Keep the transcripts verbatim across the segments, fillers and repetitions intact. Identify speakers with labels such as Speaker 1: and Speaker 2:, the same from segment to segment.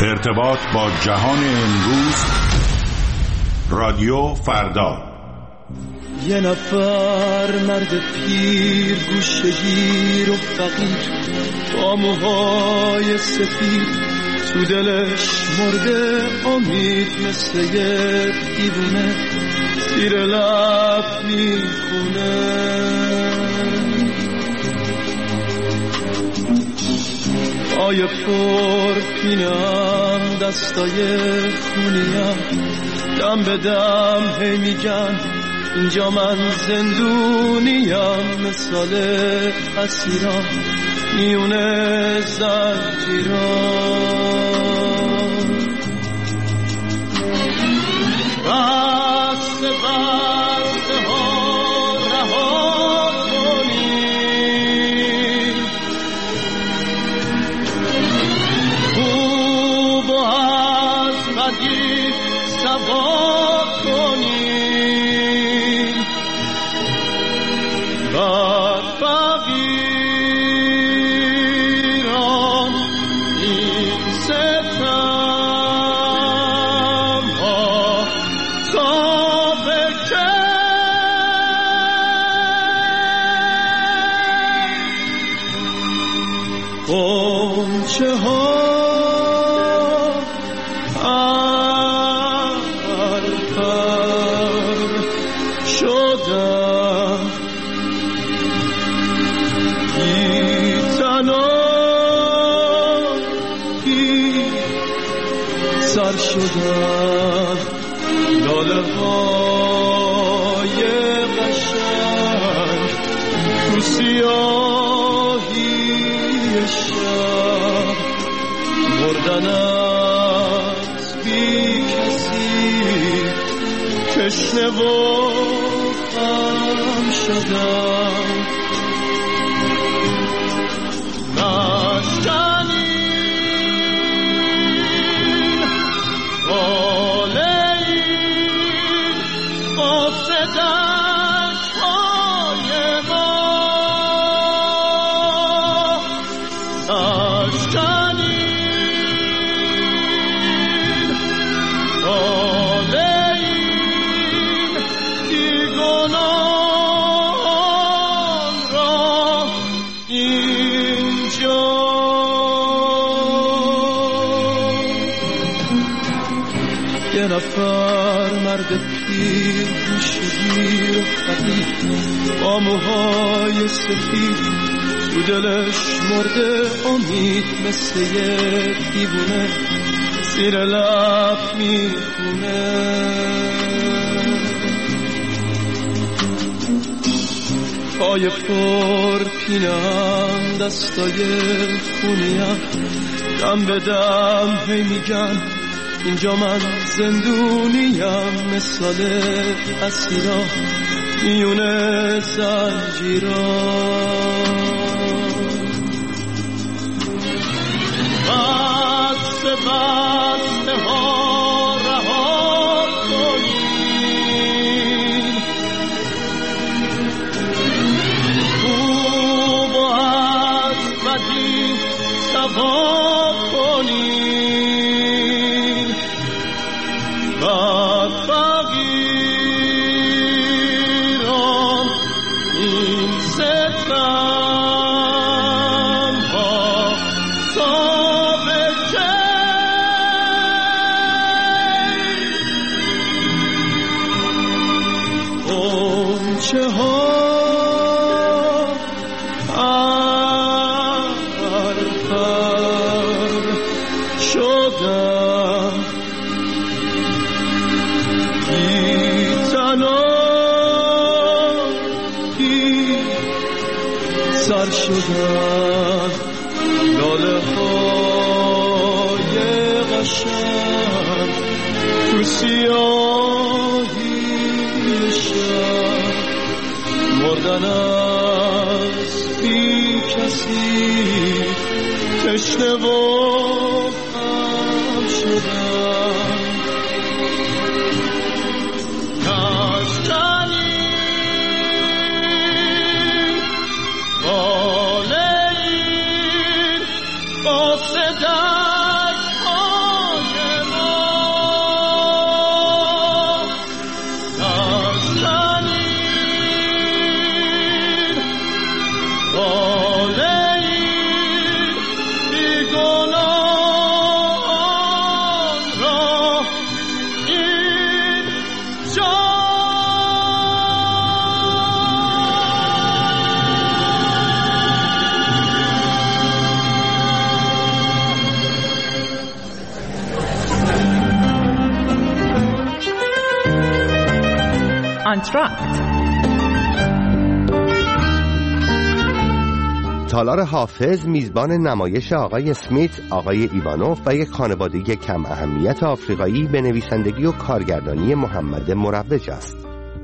Speaker 1: ارتباط با جهان امروز، رادیو فردا.
Speaker 2: یه نفر مرد پیر گوشه‌گیر و فقیر با موهای سفید، تو دلش مرده امید مثل یه دیوونه، زیر لب میخونه. پای پر پینم دستای خونیم، دم به دم هی میگن اینجا من زندونیم، مثال اسیران میونه زنجیران. بسته بسته ها رها کنیم، خوب و از غدی سوا کنیم. بد فقیران این ستم ها تا به که غنچه ها سر شدن، لاله های قشنگ تو سیاهی شب، بردن از بی کسی تشنه و غم شدن. یه نفر مرد پیر گوشه‌گیر و فقیر با موهای سفید، تو دلش مرده امید مثل یه دیوونه، زیر لب میخونه. پای پر پینم دستای خونیم، دم به دم هی میگن اینجا من زندونیم، مثال اسیران میونه زنجیران. بسته بسته ها رها کنیم، خوب و از بدی سوا کنیم. بد فقیران این ستم ها تا به کی؟ غنچه ها پرپر شدن، سر شدن، لاله های قشنگ تو سیاهی شب، مردن از بی کسی تشنه و غم شدن.
Speaker 3: با صدای انتراکت.
Speaker 4: تالار حافظ میزبان نمایش آقای اسمیت، آقای ایوانوف و یک خانواده کم اهمیت آفریقایی به نویسندگی و کارگردانی محمد مروج است.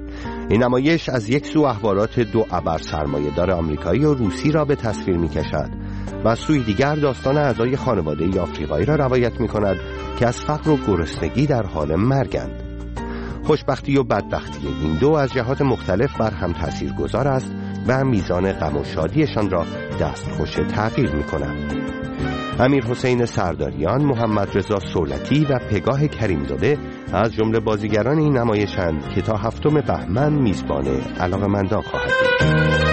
Speaker 4: این نمایش از یک سو احوالات دو ابر سرمایه‌دار آمریکایی و روسی را به تصویر می‌کشد و از سوی دیگر داستان اعضای خانواده آفریقایی را روایت می‌کند که از فقر و گرسنگی در حال مرگند. خوشبختی و بدبختی این دو از جهات مختلف بر هم تاثیرگذار است و میزان غم و شادیشان را دستخوش تغییر می‌کند. امیر حسین سرداریان، محمد رضا سولتی و پگاه کریمزاده از جمله بازیگران این نمایشند که تا هفتم بهمن میزبان علاقه‌مندان خواهد بود.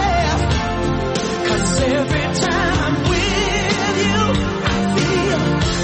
Speaker 5: Every time I'm with you, I feel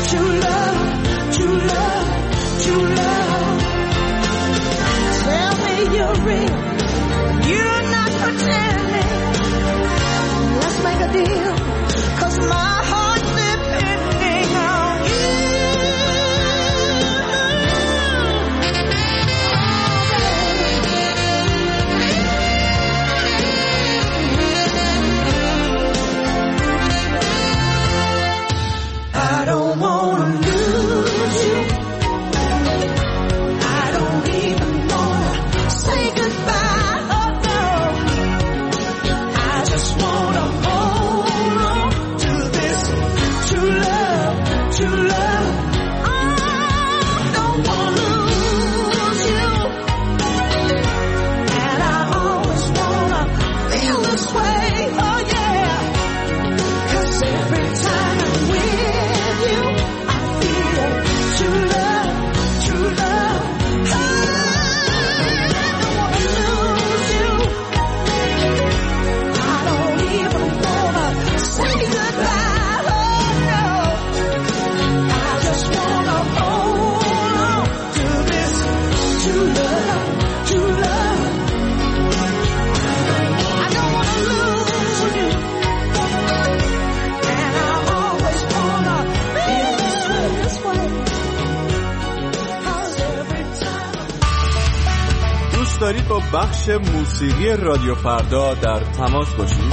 Speaker 3: دارید با بخش موسیقی رادیو فردا در تماس باشید،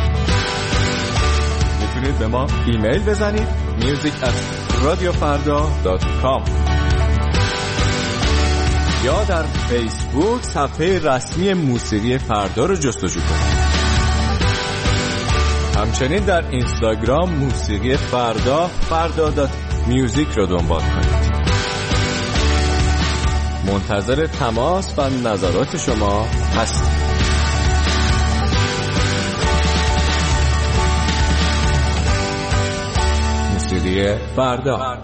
Speaker 3: میتونید به ما ایمیل بزنید music at radiofarda dot com یا در فیسبوک صفحه رسمی موسیقی فردا رو جستجو کنید. همچنین در اینستاگرام موسیقی فردا فردا دات میوزیک رو دنبال کنید. منتظر تماس و نظرات شما هستیم. موسیقی فردا.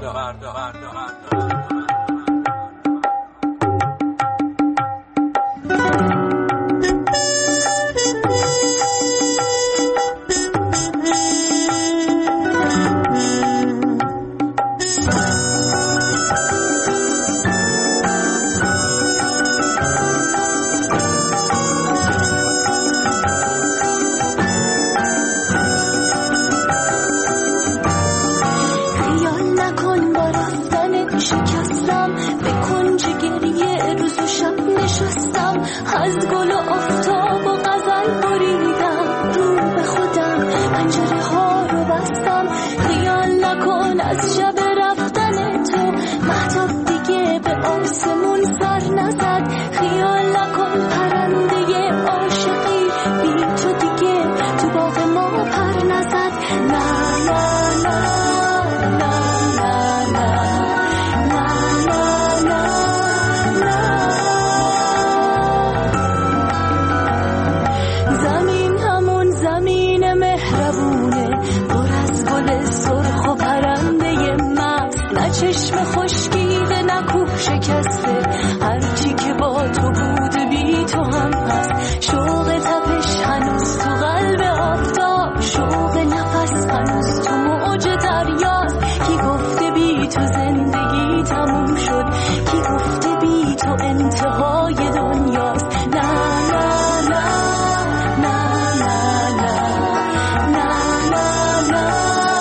Speaker 5: از گل و آفتاب و غزل بریدم، رو به خودم پنجره ها رو بستم. خیال نکن از شب رفتن تو مهتاب دیگه به آسمون سر نزد. خیال نکن پرنده عاشقی بی تو دیگه تو باغ ما پر نزد. نه نه نه چشم خشکیده نکوه شکسته، هرچی که با تو بود بی تو هم هست. شوق تپش هنوز تو قلب آفتاب، شوق نفس هنوز تو موج دریاست. کی گفته بی تو زندگی تموم شد؟ کی گفته بی تو انتهای دنیاست؟ نه نه نه نه نه نه نه نه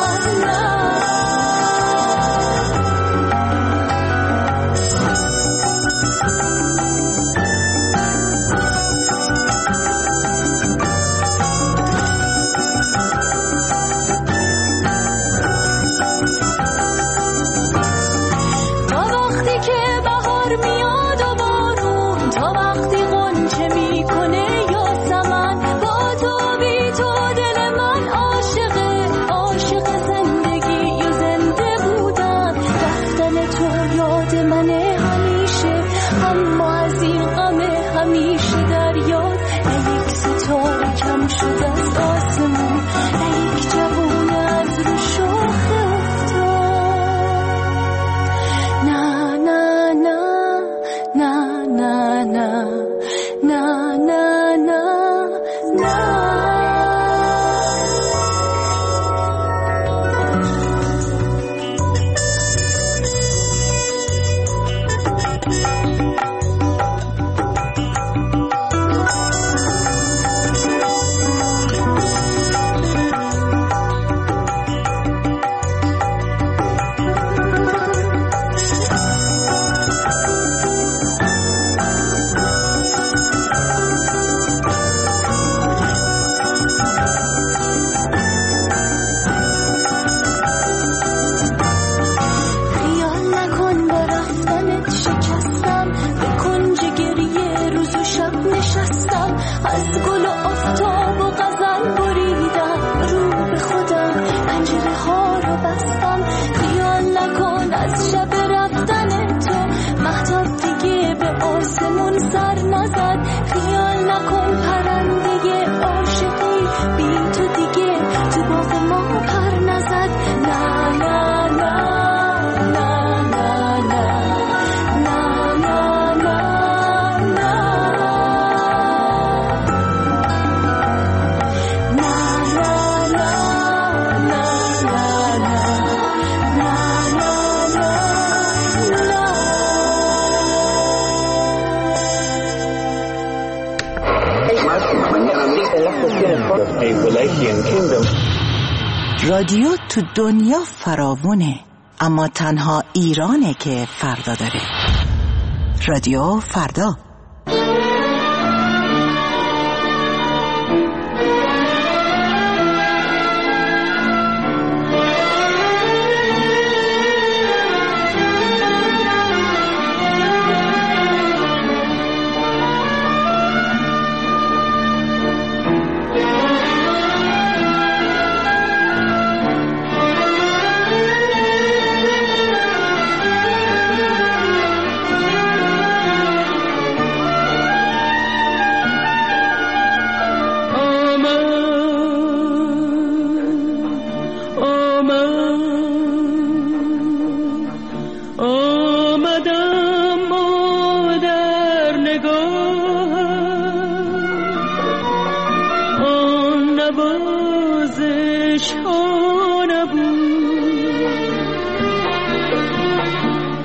Speaker 6: رادیو تو دنیا فراوونه، اما تنها ایرانه که فردا داره. رادیو فردا.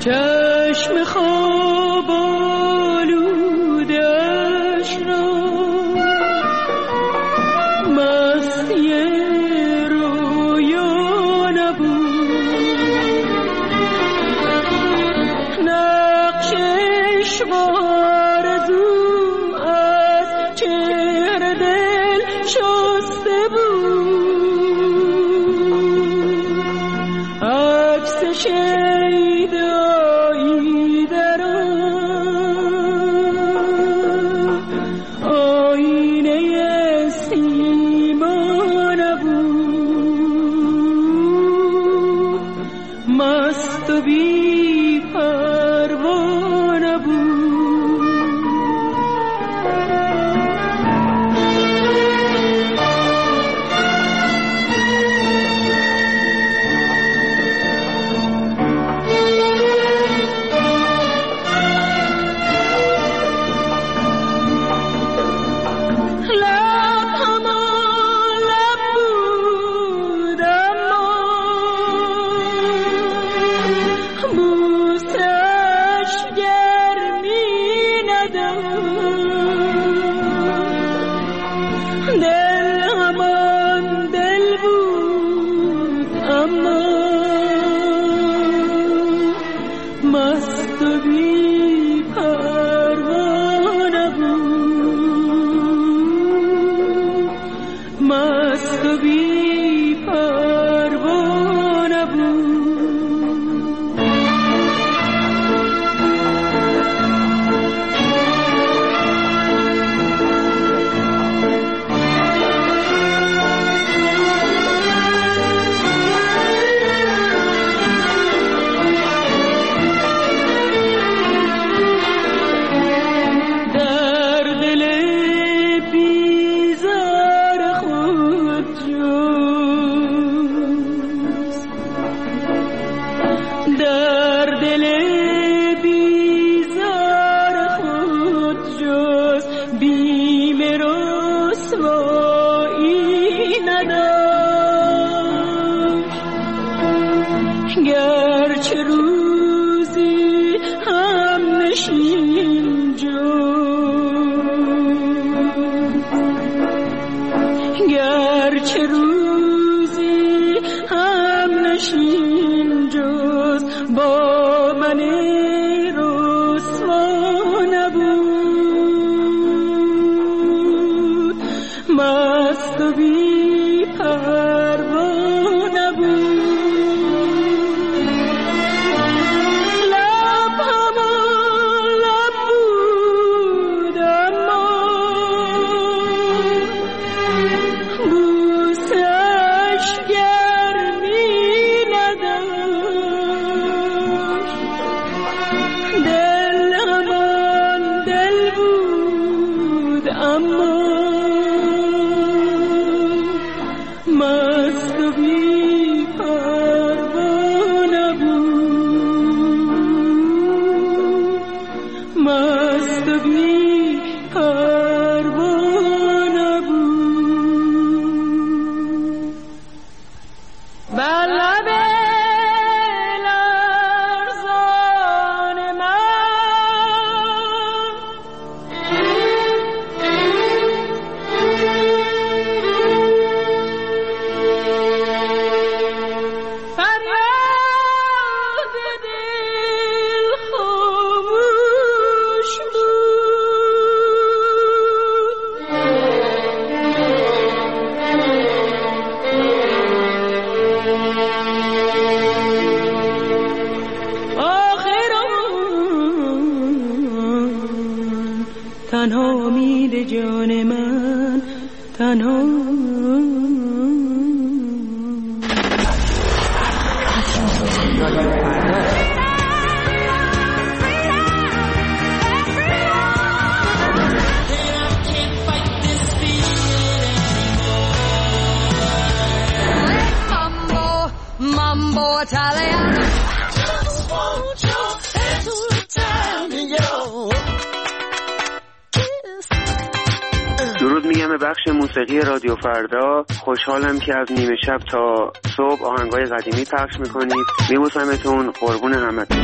Speaker 2: چشم خواب آلودش را مستی رویا نبود، نقشش آرزو از چهره دل شسته بود، عکس شیدایی در آینه سیما نبود، مست و بی پروا نبود. تنها امید جان من، تنها
Speaker 7: Mambo Italiano.
Speaker 8: درود میگم به بخش موسیقی رادیو فردا. خوشحالم که از نیمه شب تا صبح آهنگای قدیمی پخش میکنید. میبوسمتون، قربون همتون.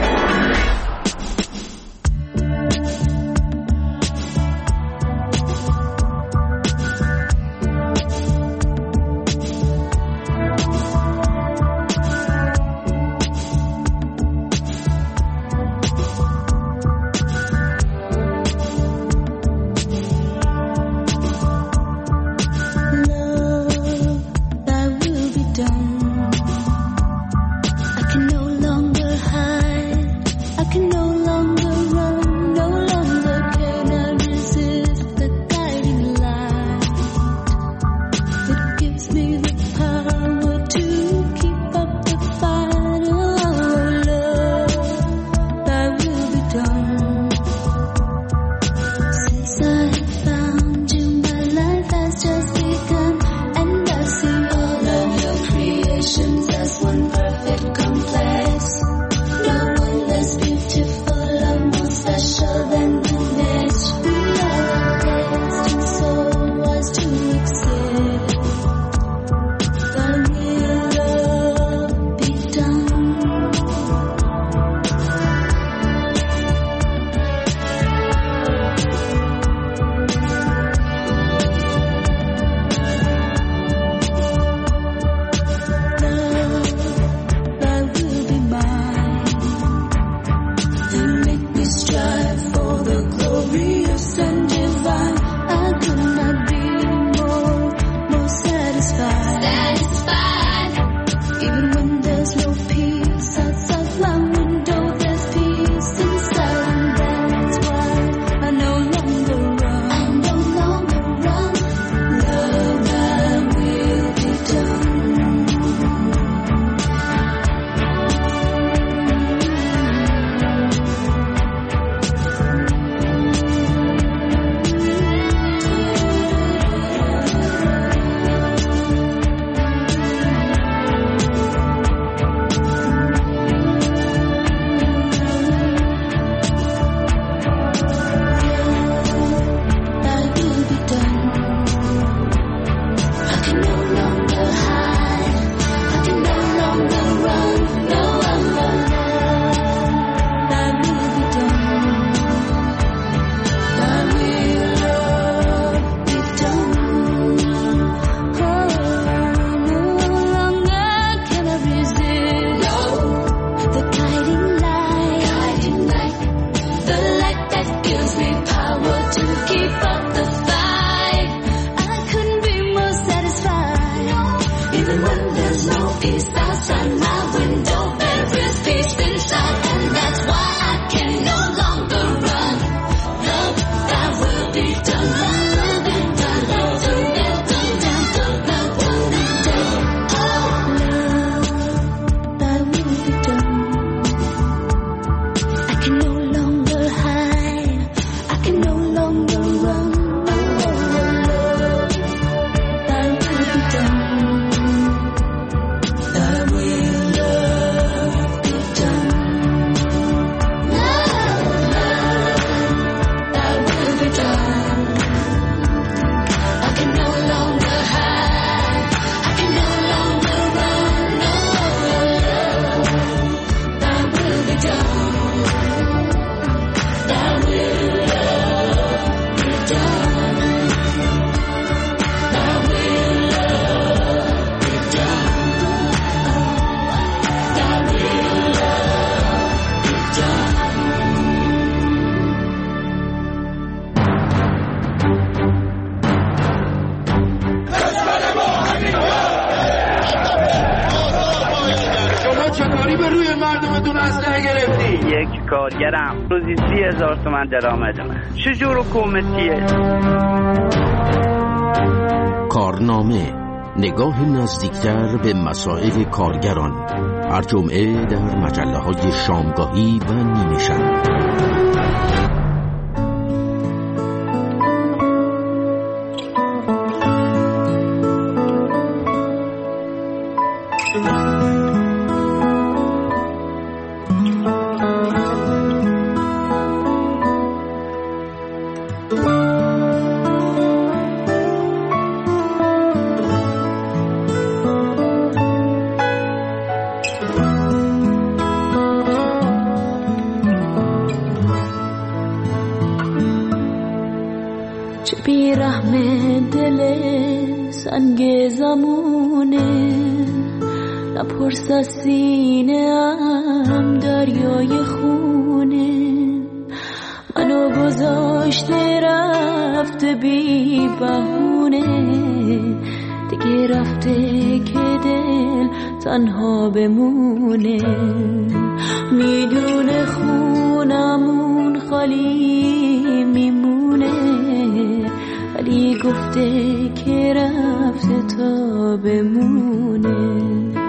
Speaker 9: کارگرم روزی سی هزار تومن درآمدمه. چجور حکومتیه؟
Speaker 10: کارنامه، نگاه نزدیکتر به مسائل کارگران، هر جمعه در مجله های شامگاهی و نیمه شب.
Speaker 5: چه بیرحم دل سنگ زمونه، نپرس از سینه ام دریای خونه، منو گذاشته رفته بی بهونه، دیگه رفته که دل تنها بمونه، میدونه خونمون خالی میمونه، ولی گفته که رفته تا بمونه.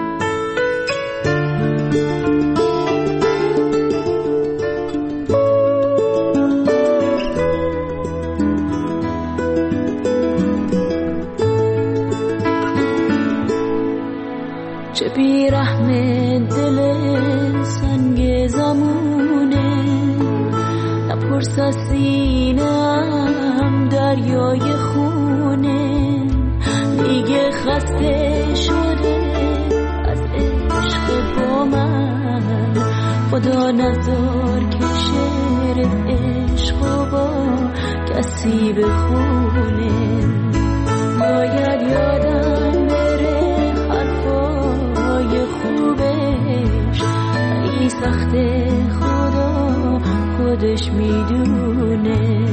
Speaker 5: چه بیرحم دل سنگ زمونه، نپرس از سینه‌ام دریای خونه، دیگه خسته شده از عشق با من، خدا نذار که شعر عشق با کسی بخونه، باید یادم بره حرفای خوبش، ولی سخته خدا خودش میدونه.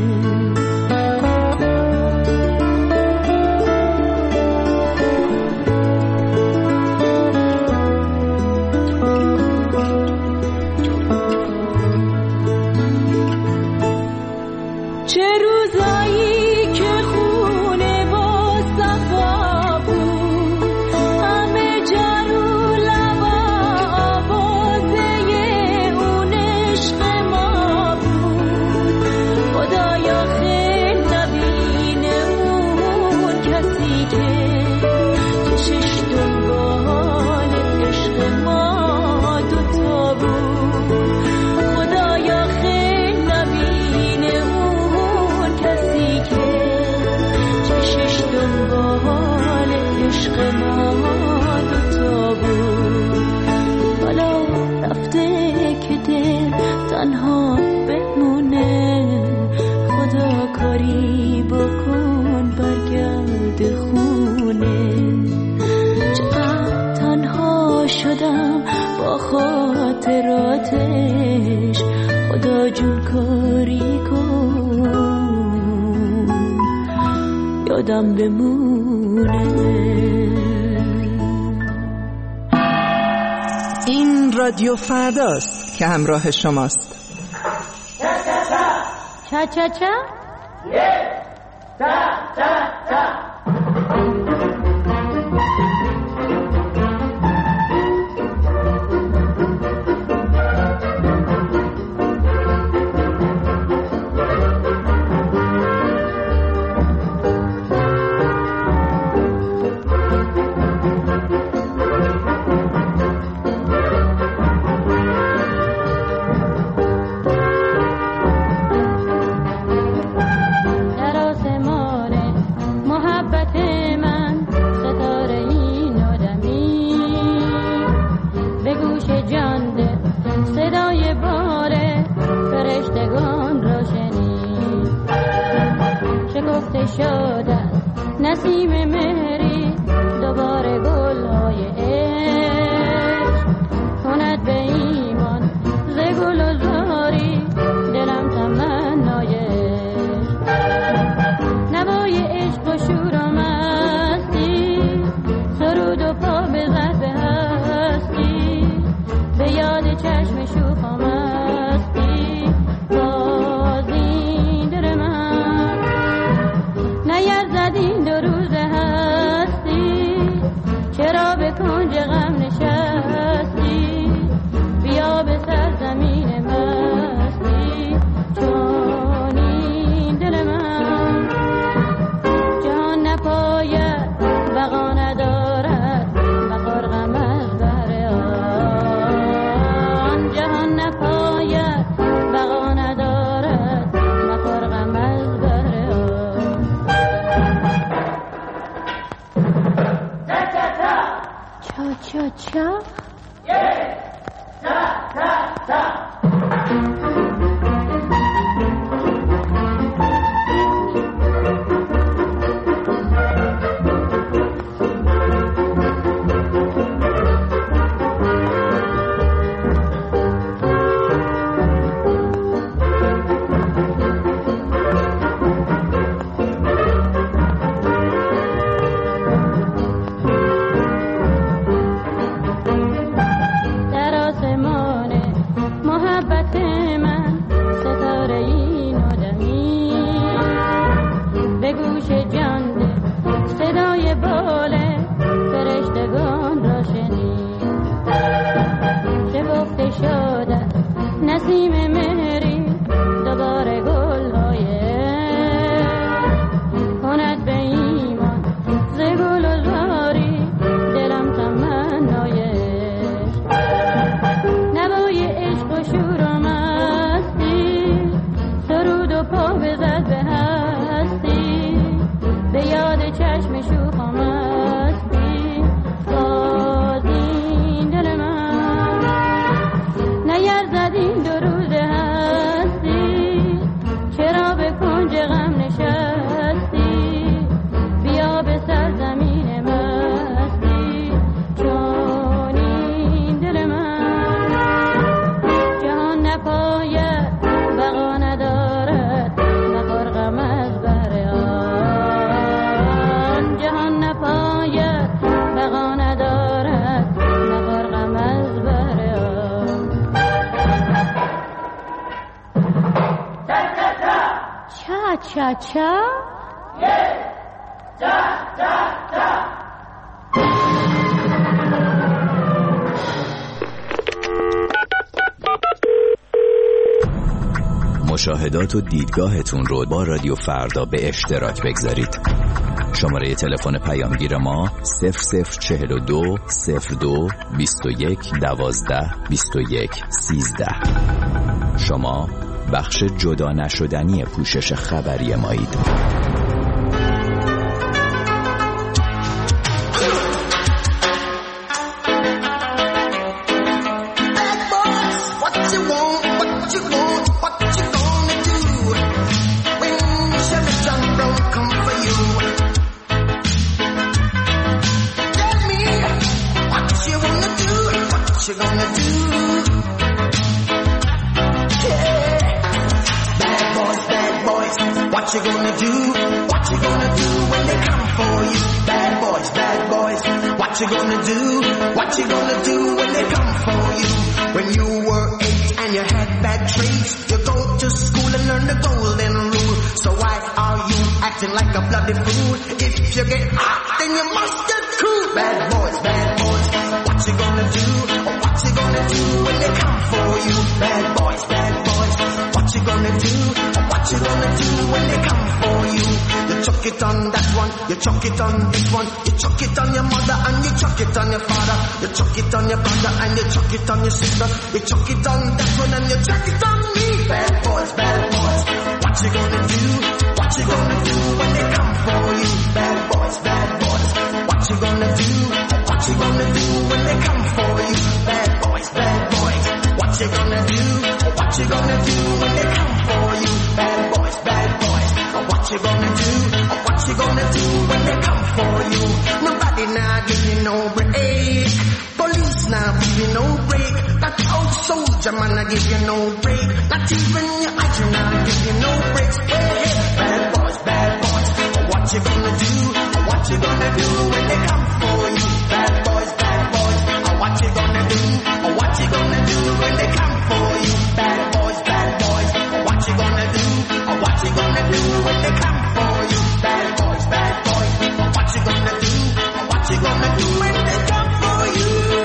Speaker 5: تنها بمونه، خدا کاری بکن برگرد خونه، چقدر تنها شدم با خاطراتش، خدا جون کاری کن یادم بمونه.
Speaker 6: این رادیو فرداست که همراه شماست.
Speaker 11: چا چا چا یه تا تا تا نسیم مهری دوباره گل‌های عشق کند به ایمان ز گل و زاری دلم تمنای عشق، نوای عشق و شور و مستی، سرود و پا بزد به هستی، به یاد چشم شوخ و مستی، باز این دل من نیرزد این دو روز هستی، چرا به کنج غم نشستی، بیا به سرزمین مستی، چون این دل من جهان نپاید بقا ندارد، بخور غم از بهر آن، جهان نپاید بقا ندارد، بخور غم از بهر آن. چا چا چا چا چا
Speaker 12: مشاهدات و دیدگاهتون رو با رادیو فردا به اشتراک بگذارید. شماره تلفن پیامگیر ما صفر صفر چهل و دو صفر دو بیست و یک دوازده بیست و یک سیزده. شما بخش جدا نشدنی پوشش خبری مایید.
Speaker 13: What you gonna do? What you gonna do when they come for you? Bad boys, bad boys. What you gonna do? What you gonna do when they come for you? When you were eight and you had bad traits, you go to school and learn the golden rule. So why are you acting like a bloody fool? If you get hot, then you must get cool. Bad boys, bad boys. What you gonna do? Or what you gonna do when they come for you? Bad boys, bad boys. What you gonna do? Or what you gonna do when they come for you? You chuck it on that one, you chuck it on this one, you chuck it on your mother and you chuck it on your father, you chuck it on your brother and you chuck it on your sister, you chuck it on that one and you chuck it on me. Bad boys, bad boys. What you gonna do? What you gonna do when they come for you? Bad boys, bad boys. What you gonna do? What you gonna do when they come for you? Bad boys, bad boys. What you gonna do? What you gonna do when they come for you? Bad boys, bad boys. What you gonna do? What you gonna do when they come for you? Nobody now give you no break. Police now give you no break. That old soldier man I give you no break. Not even your idol now give you no breaks. Hey, hey, bad boys, bad boys. What you gonna do? What you gonna do when they come for you? Bad boys, bad boys. What you gonna do? What you gonna do when they come for you? Bad boys, bad boys. What you gonna do? What you gonna do when they come for you? Bad boys, bad boys. What you gonna do? What you gonna do when they come for you?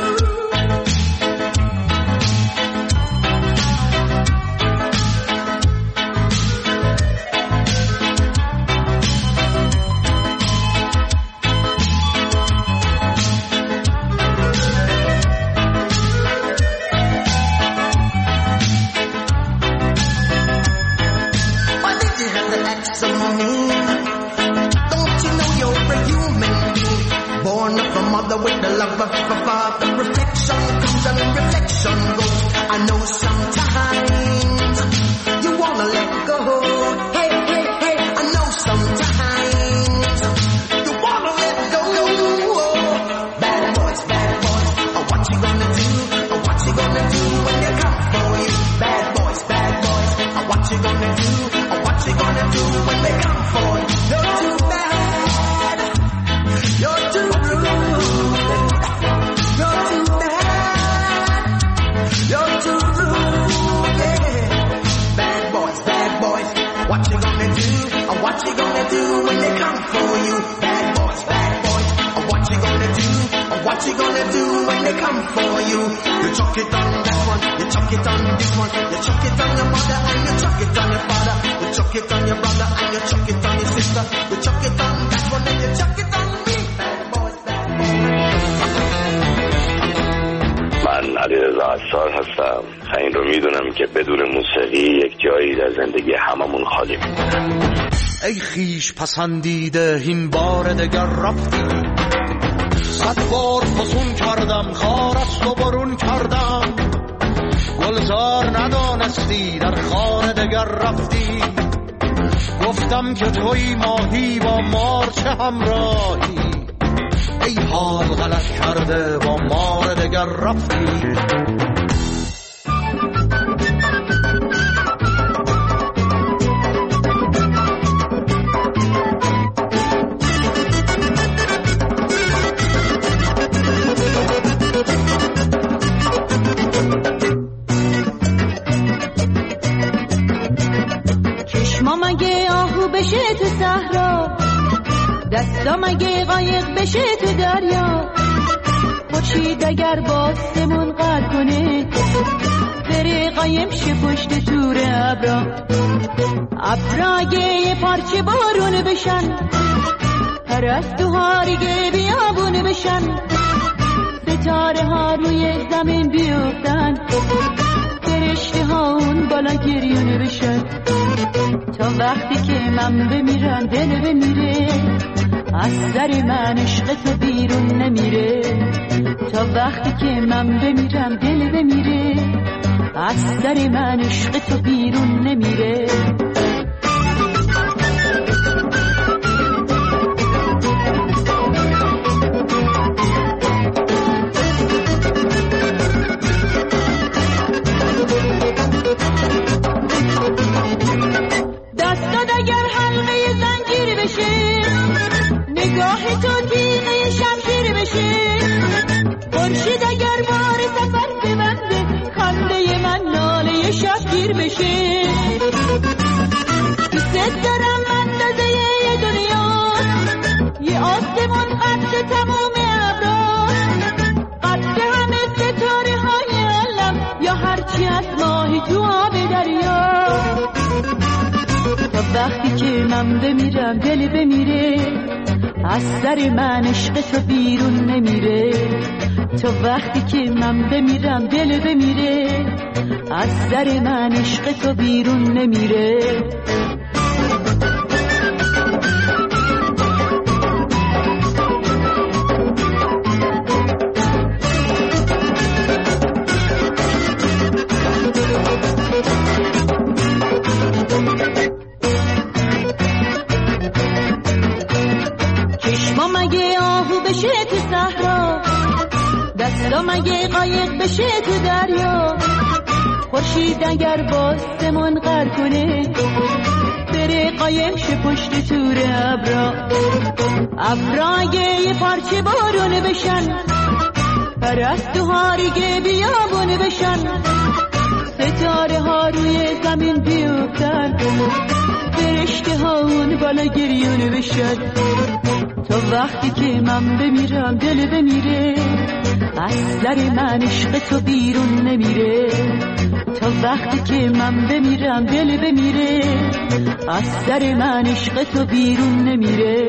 Speaker 13: With the love of a father, reflection comes and reflection goes. I know sometimes you wanna let go. Hey, hey, hey, I know sometimes you wanna let go. Bad boys, bad boys. What you gonna do? What you gonna do when they come for you? Bad boys, bad boys. What you gonna do? What you gonna do when they come for you? You're too bad. You're too rude. You're too bad. You're too rude, yeah. Bad boys, bad boys. What you gonna do? What you gonna do when they come for you? Bad boys, bad boys. What you gonna do? What you gonna do when they come for you? You chuck it on that one, you chuck it on this one, you chuck it on your mother and you chuck it on your father, you chuck it on your brother and you chuck it on your sister, you chuck it on that one and you chuck it on me. Bad boys, bad boys.
Speaker 14: من علیرضا عصار هستم. این رو میدونم که بدون موسیقی یک جایی در زندگی هممون خالی میمونه.
Speaker 15: ای خیش پسندیده این بار دگر رفتی، صد بار فسون کردم خار است و برون کردم، گلزار ندانستی در خانه دگر رفتی، گفتم که توی ماهی با مار چه همراهی، ای حال غلط کرده با مار دگر رفتی.
Speaker 11: چشما مگه آهو
Speaker 5: دستا مگه قایق بشه تو دریا، خورشید اگر باسمون قد کنه بره قایم شه پشت تور ابرا، ابرا اگه یه پارچه بارون بشن، پرستوها دیگه بیابون بشن، ستاره ها روی زمین بیفتن، فرشته ها اون بالا گریون بشن. تا وقتی که من بمیرم دل بمیره، از سر من عشق تو بیرون نمیره. تا وقتی که من بمیرم دل بمیره، از سر من عشق تو بیرون نمیره. دستات اگر حلقه زنجیر بشه، نگاه تو تیغه شمشیر بشه، خورشید اگر بار سفر ببنده، خنده من ناله شبگیر بشه. دوست دارم اندازه یه دنیا، یه آسمون قد تموم ابرا، قد همه ستاره های عالم، یا هرچی از ماهی تو آب دریا. تا وقتی که من بمیرم دل بمیره، از سر من عشق تو بیرون نمیره. تا وقتی که من بمیرم دل بمیره، از سر من عشق تو بیرون نمیره. چشما مگه آهو بشه تو صحرا، دستا مگه قایق بشه تو دریا، خورشید اگر باسمون غر کنه بره قایم شه پشت تور ابرا، ابرا اگه یه پارچه بارون بشن، پرستوها دیگه بیابون بشن، ستاره ها روی زمین بیفتن، فرشته ها اون بالا گریون بشن. تا وقتی که من بمیرم دل بمیره، از سر من عشق تو بیرون نمیره. تا وقتی که من بمیرم دل بمیره، از سر من عشق تو بیرون نمیره.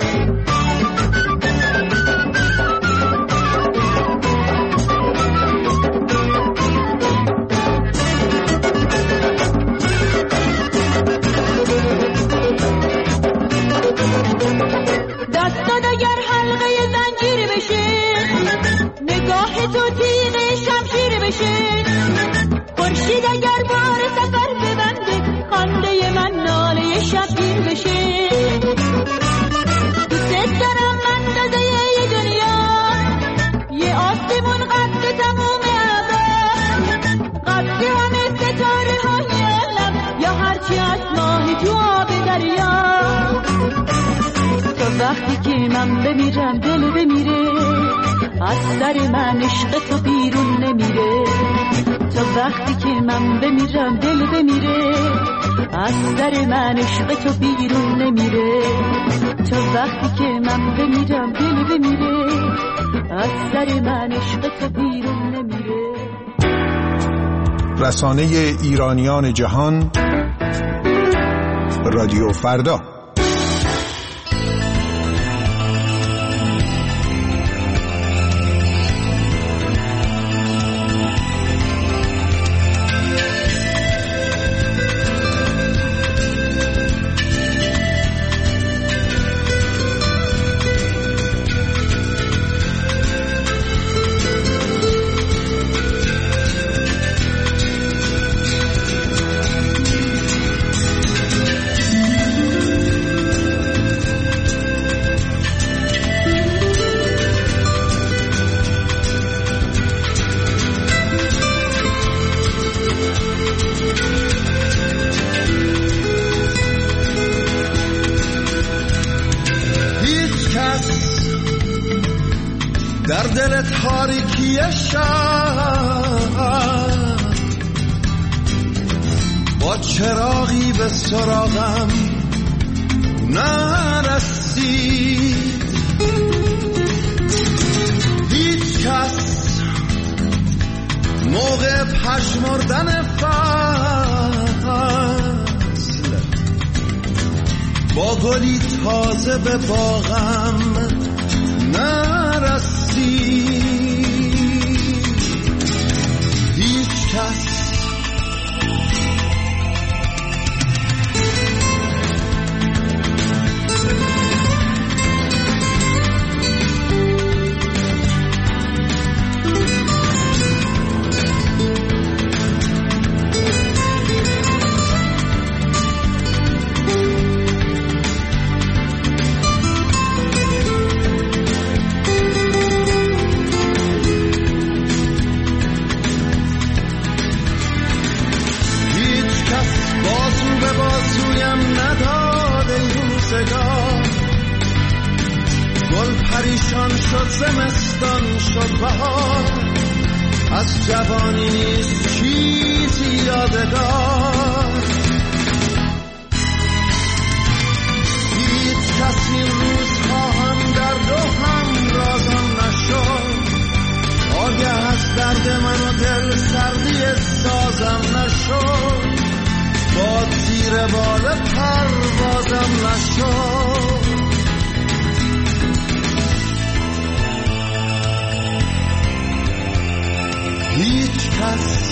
Speaker 5: دستات اگر حلقه زنجیر بشه، نگاه تو تیغه شمشیر بشه، خورشید اگر بار سفر ببنده، خنده من ناله شبگیر بشه. دوست دارم اندازه یه دنیا، یه آسمون قد تموم ابرا، قد همه ستاره های عالم، یا هرچی از ماهی تو آب دریا. تا وقتی که من بمیرم دل بمیره، از سر من عشق تو بیرون نمیره. تا وقتی که من بمیرم دل بمیره، از سر من عشق تو بیرون نمیره. تا وقتی که من بمیرم دل بمیره، از سر من عشق تو بیرون نمیره.
Speaker 1: رسانه ایرانیان جهان، رادیو فردا.
Speaker 15: در دل تاریکی شب با چراغی به سراغم نرسید. هیچ کس موقع پژمردن فصل با گلی تازه به باغم نرسید. هیچ کس گل پریشان شد، زمستان شد بهار، از جوانی نیست چیزی یادگار. هیچ کس این روزها هم درد و هم رازم نشد. آگه از درد من و دل سردی سازم نشد. با زیر بال پروازم نشد. هیچ کس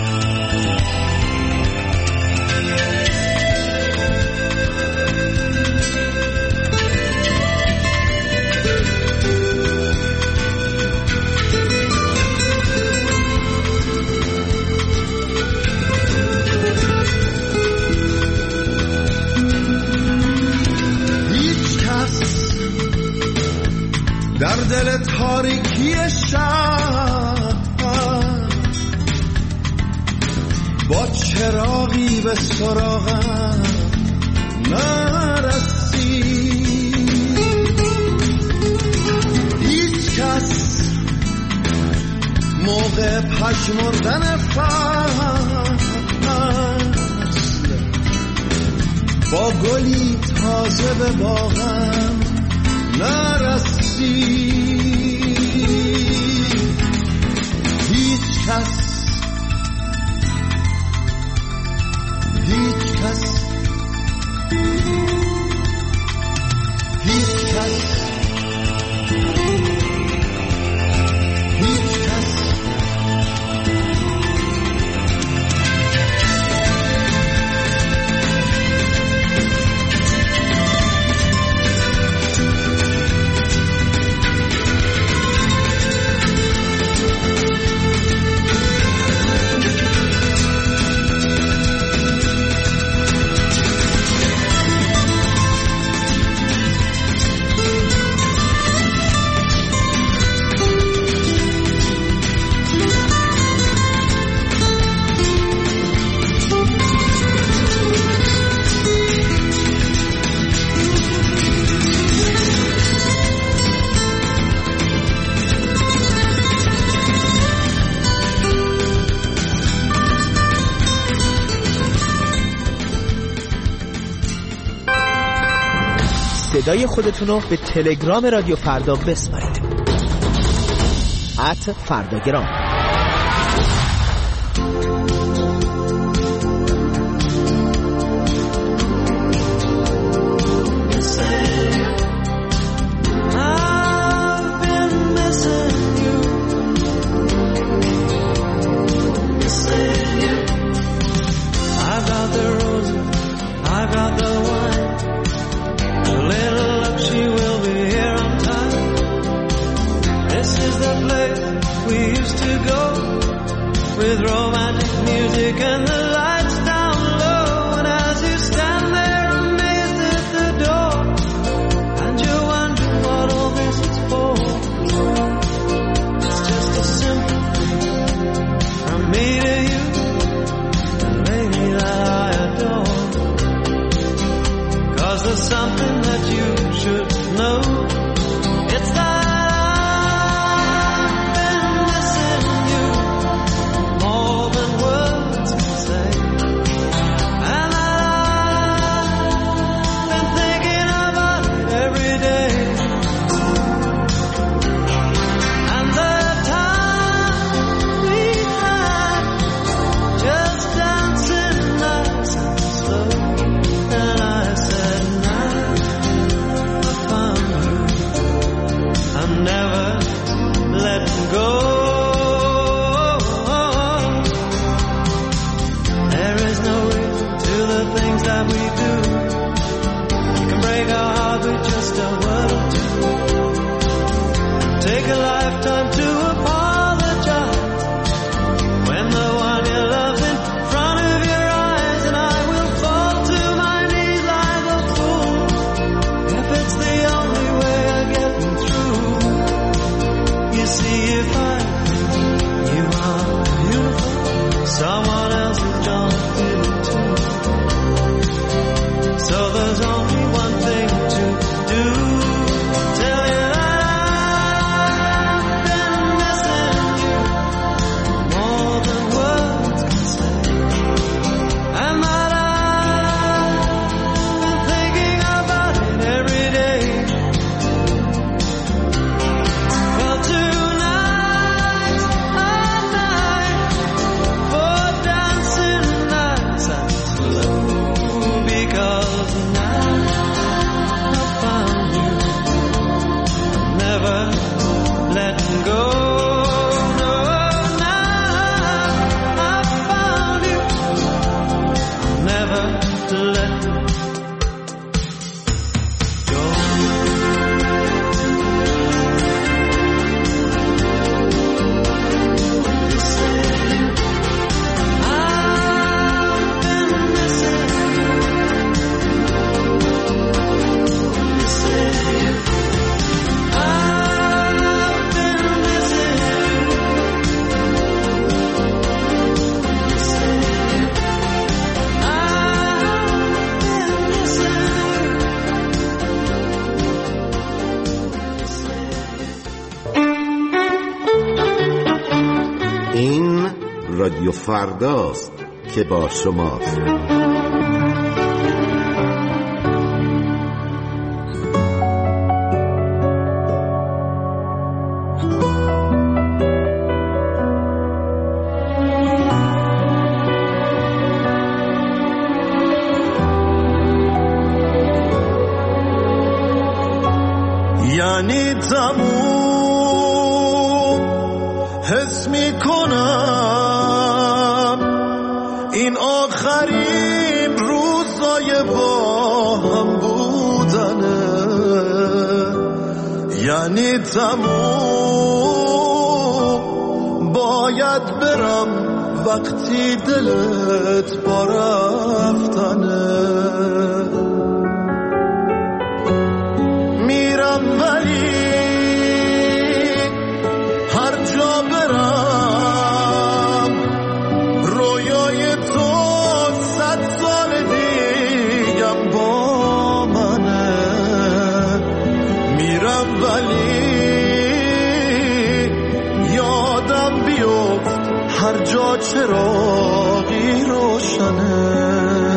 Speaker 15: در دل تاریکی شب با چراغی به سراغم نرسید. هیچ کس موقع پژمردن فصل با گلی تازه به باغم نرسید. هیچ کس هیچ کس هیچ کس هیچ کس
Speaker 16: صدای خودتون رو به تلگرام رادیو فردا بسپارید. ات فرداگرام.
Speaker 17: With romantic music and the lights down low, and as you stand there amazed at the door, and you're wondering what all this is for, it's just a simple thing from me to you, the lady that I adore. Cause there's something that you should know, it's that I've been missing you more than words can say.
Speaker 10: فرداست که با شماست.
Speaker 15: یعنی تموم حس می کنم این آخرین روزای با هم بودنه، یعنی تموم باید برم وقتی دلت با رفتنه، میرم ولی هر جا برم رویای تو صد سال دیگم با منه، میرم ولی یادم بیفت هر جا چراغی روشنه،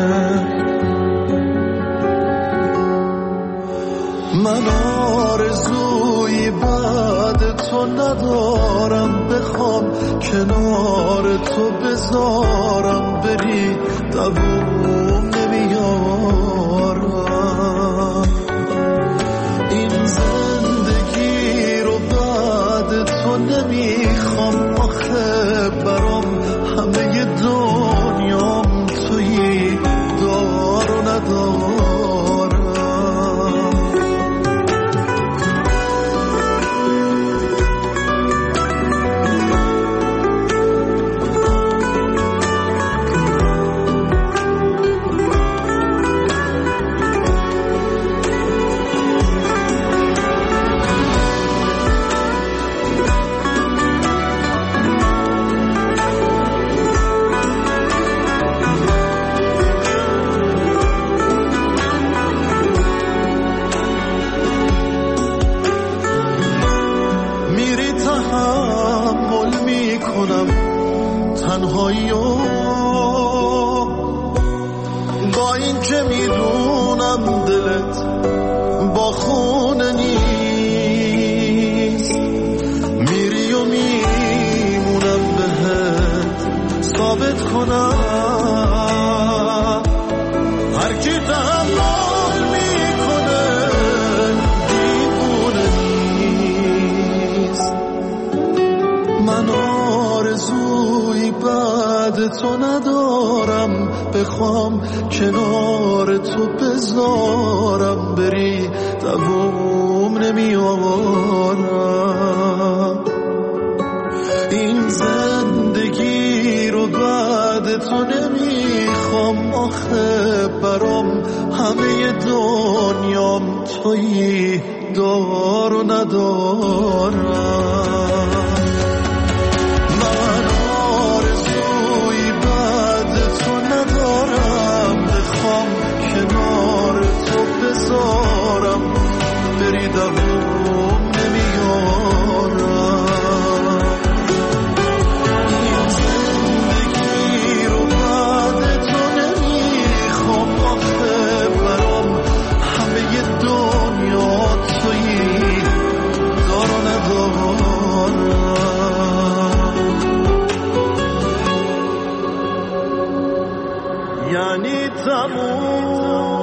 Speaker 15: من آرزوی بعد تو ندارم، بخوام کنار تو بذارم بری دووم نمیارم، این زندگی رو بعد تو نمیخوام، آخه برام همه دنیام تویی دار و ندارم. تنهایی با این که میدونم دلت با خونه نیست، میری و میمونم بهت ثابت کنم هر کی تحمل میکنه دیوونه نیست، من آرزوی بعد تو ندارم، بخوام کنار تو بذارم بری دووم نمیارم، این زندگی رو بعد تو نمیخوام، آخه برام همه دنیام تویی دار و ندارم، من آرزوی بعد تو ندارم، بخوام کنار تو بذارم بری دووم نمیارم، این زندگی رو بعد تو نمیخوام، آخه برام همه دنیا تویی دار و ندارم. یعنی تموم